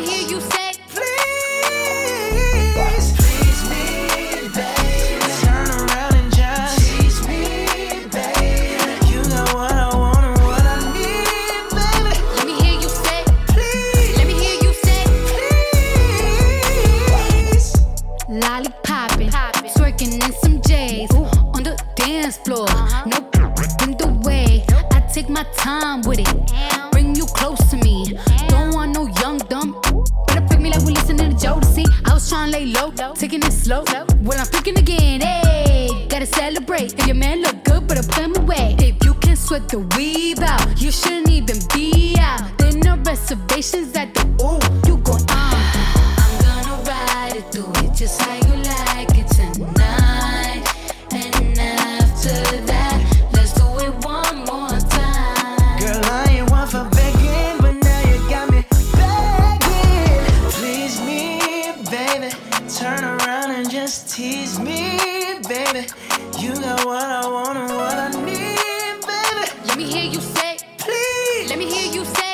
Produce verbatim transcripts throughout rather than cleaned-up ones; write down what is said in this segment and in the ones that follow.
hear you say, please, please me, baby. Turn around and just tease me, baby. You got what I want and what I need, baby. let me hear you say, Please, let me hear you say, please. lollipoppin', twerking in some J's on the dance floor. No in the way. I take my time with it. Bring you close to me. Don't want no young dumb. Better pick me like we listening to Jodeci. I was trying to lay low, taking it slow. Well, I'm picking again. Hey, gotta celebrate. If your man look good, better put him away. If you can sweat the weave out, you shouldn't even be out. There no reservations at the ooh. You gon' uh. I'm gonna ride it, do it just how you like it tonight. And after that, let's do it one more time. Girl, I ain't one for begging, but now you got me begging. Please me, baby. Turn around and just tease me, baby. You got what I want and what I need, baby. Let me hear you say, Please, let me hear you say,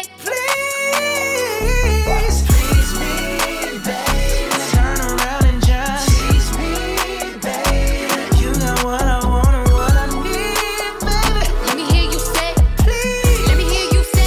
please, please me, baby. Turn around and just tease me, baby. You got what I want and what I need, baby. let me hear you say, Please, let me hear you say.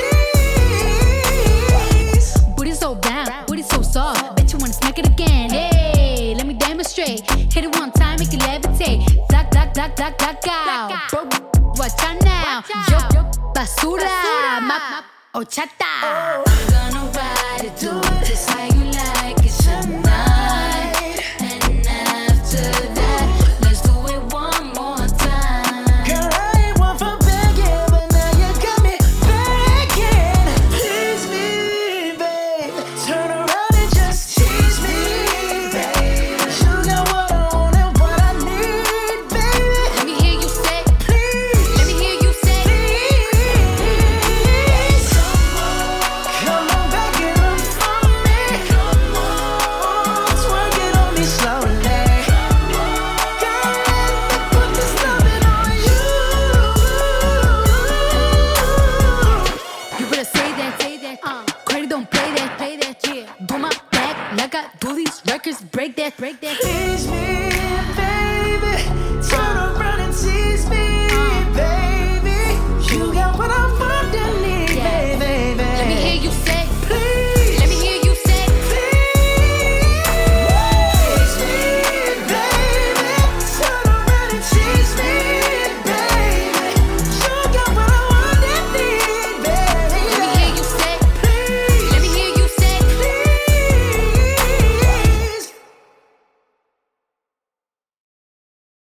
please. Booty so round, booty so soft. Bet you wanna smack it again. Hey, let me demonstrate. Hit it one time, make it levitate. Duck, duck, duck, duck, duck out. Bro, watch out now. Yo, basura, ma, ochata. I'm gonna ride it, do it just how you like it tonight. And after that, let's do it one more time. Girl, I ain't one for begging, but now you got me begging. Please me, babe. Turn around and just tease me, babe. You got what I want and what I need, baby. Let me hear you say, Please, let me hear you say. please. Come on back and up for me. Come on, twerk it on me slowly. Girl, let me put this loving on you. You better say that, say that. Uh, credit don't play that, play that. Yeah, do my back like I do these records. Break that, break that. Please me,